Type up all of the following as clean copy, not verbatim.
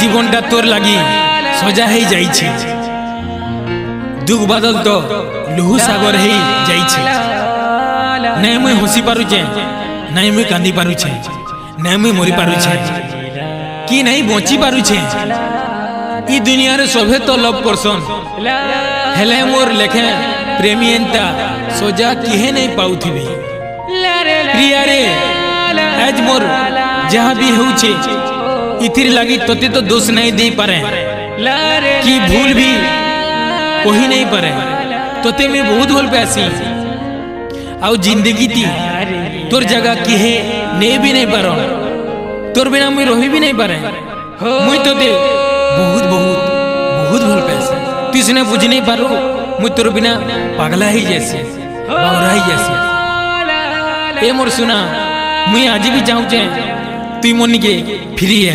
जीवनटा तोर लगी सजा ही जाइछे दुख बादल तो लुहु सागर ही जाइछे नहीं मुई हसी पारुछे नहीं मुई कांदी पारुछे नहीं मुई मरी पारुछे कि नहीं बची पारुछे ई दुनिया रे सभे तो लव करसन हेले मोर लेखे प्रेमी एंता सजा किहे नहीं पाउथिबे प्रिया रे आज मोर जहाँ भी होउछे इथिर लगी तोते तो दोष नहीं दे पारे कि भूल भी कोई नहीं पारे तोते में बहुत भूल पैसी आउ जिंदगी थी तोर जगह की है नहीं भी नहीं पारो तोर बिना मुई रही भी नहीं पारे मुई तोते बहुत बहुत बहुत भूल पैसी तुझने बुझ नहीं पारो मुई तोर बिना पागला ही जैसे बावरा ही जैसे ए मोर सुना मुई आज भी जाऊँ चे तु मन के फ्री है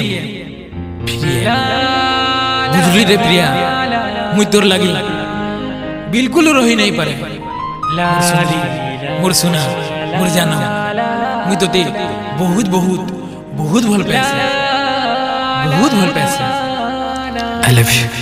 बुझली रे प्रिया मुई तोर लगी बिल्कुल रही नहीं पारे मोर सुना मोर जाना मुई तोते बहुत बहुत बहुत भल पैसे बहुत भल पैसे आई लव यू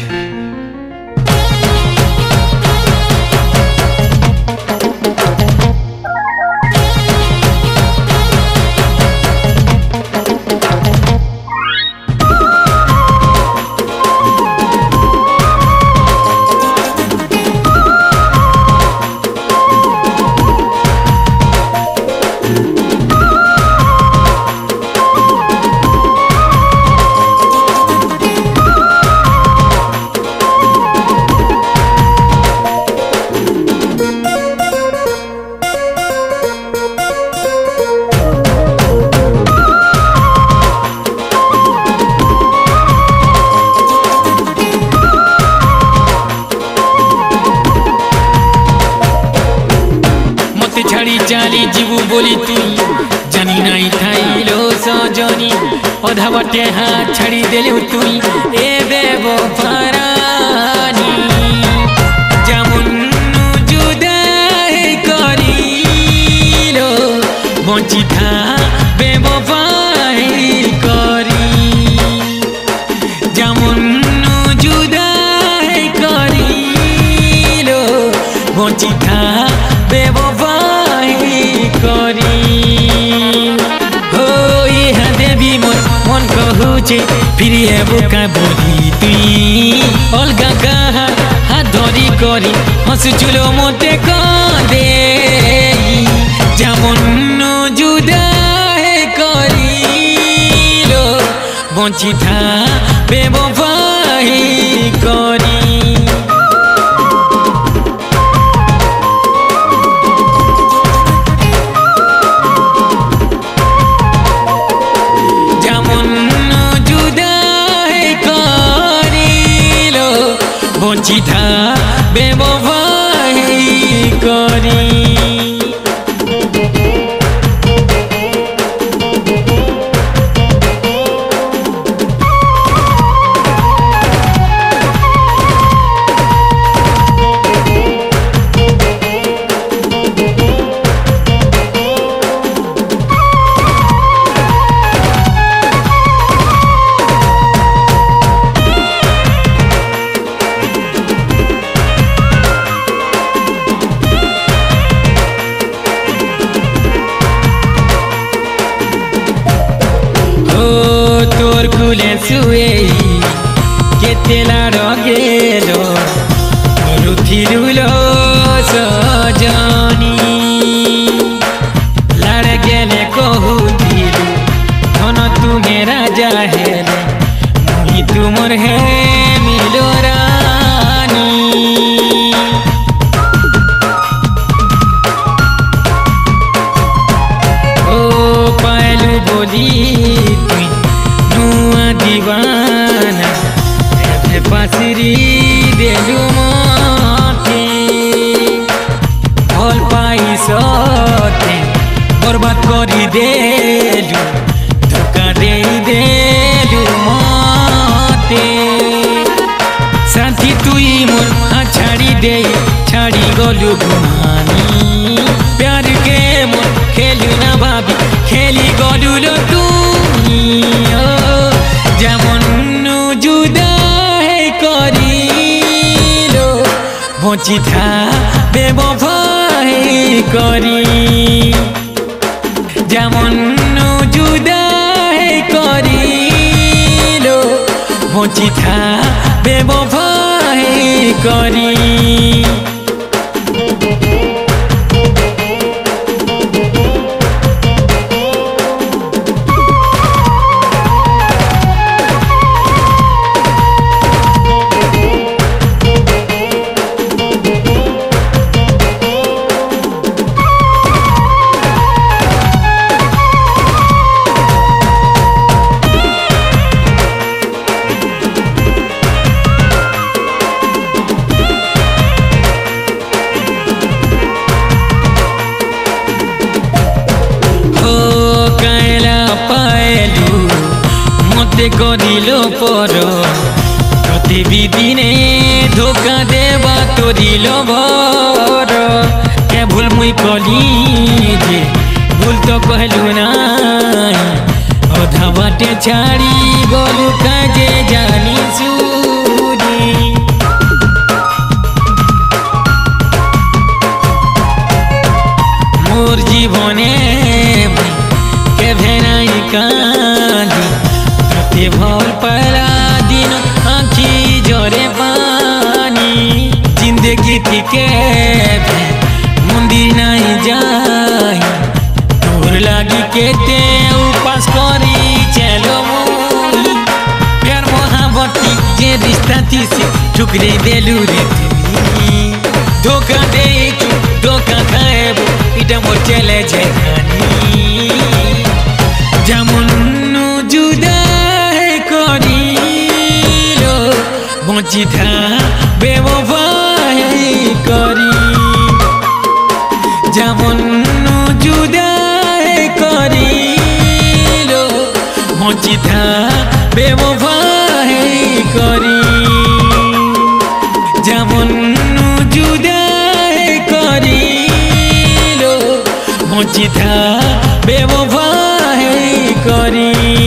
चाली जीवु बोली तू जानी नहीं थाई लो सजनी अधा बाटे हाथ छड़ी देलु तू ए देबो फरानी जामुन जुदाई करिलो बंची था बेवफाई करी जामुन जुदाई करिलो बंची था बेवफाई हो यहाँ देवी मन कहूचे फिर बुका बोली तुई अलगा कहा हाथ धरी करी हसुचुलो मते दे जामन जुदाई करिलो बंची था बेवफाई करी बंची था बेवफाई करी तोर खुले सुए केते लाड़ गेलो रुथिलुलो सजनी लाड़ गेले कहूथिलु धन तुम्हें राजा हेले मुही तुमर है मिलो रानी ओ पायलु बोली दीवाना पासरी देलु मते भल पाई सते बर्बाद करी देलु धोखा दे देलु मते शांति तुई मोर छाड़ी दे छाड़ी गलु घुमानी प्यार के मोर खेलु ना भाभी खेली गलु लो तू जामन बची था बेवफाई करी যেমন जुदाई करी लो बची था बेवफाई करी করিল পর প্রতিদিনে ধোকা দেবা তোরিল ভর কে ভুল মুই কলি যে ভুল তো কহলু নাই অধা বাটে ছাড়ি গলু কাজে জানি সুরি মোর জীবনে কেভে নাই কালি भल पहला दिन आँखी जोरे पानी जिंदगी के मंदिर नहीं जाए तोर लागी के ते उपास करी चलो प्यार मोहब्बती जे रिश्ता थी से ठुकरे देलू रे धोखा दे धोखा खाएबो इटा मोर चले जानी যেমন जुदा बची था बेवफाई करी যেমন जुदाई करी लो बची था बेवफाई करी যেমন जुदाई करी लो बची था बेवफाई करी